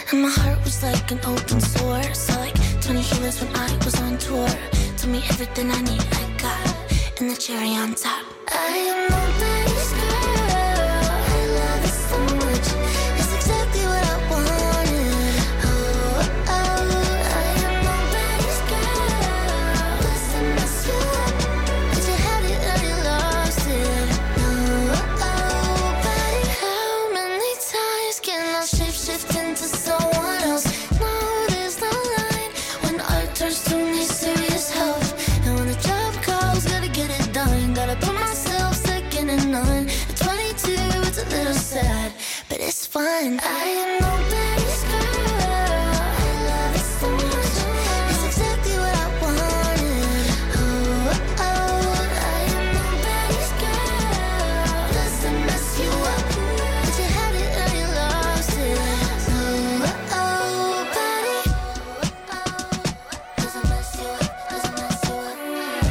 And my heart was like an open sore. Saw like 20 healers when I was on tour. Told me everything I need, I got. And the cherry on top. I am nobody's girl. I love it so much. It's exactly what I wanted. Oh, I am nobody's girl. Doesn't mess you up. But you had it and you lost it. Nobody. How many times can I shift into someone else? No, there's no line when art turns to me serious help. And when the job calls, gotta get it done. Gotta put myself second to none. At 22, it's a little sad, but it's fun. I am nobody's girl. I love it so much. It's exactly what I wanted. Oh, I am nobody's girl. Doesn't mess you up, but you had it and you lost it. Nobody. Doesn't mess you up, doesn't mess you up.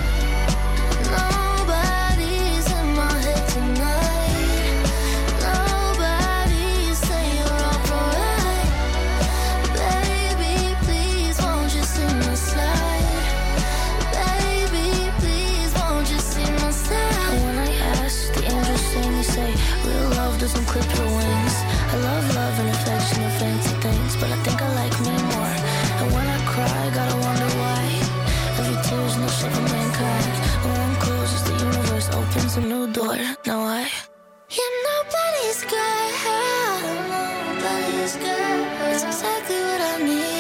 Nobody's in my head tonight. Nobody's saying you're alright. Baby, please won't you see my side? Baby, please won't you see my side? And when I ask, the angels sing, they say real love doesn't clip your wings. I love and affection and fancy things, but I think I like me more. And when I cry, gotta wonder why. Every tear's no shit for mankind. When one closes, the universe opens a new door. Now you're nobody's girl. Nobody's girl. It's exactly what I need.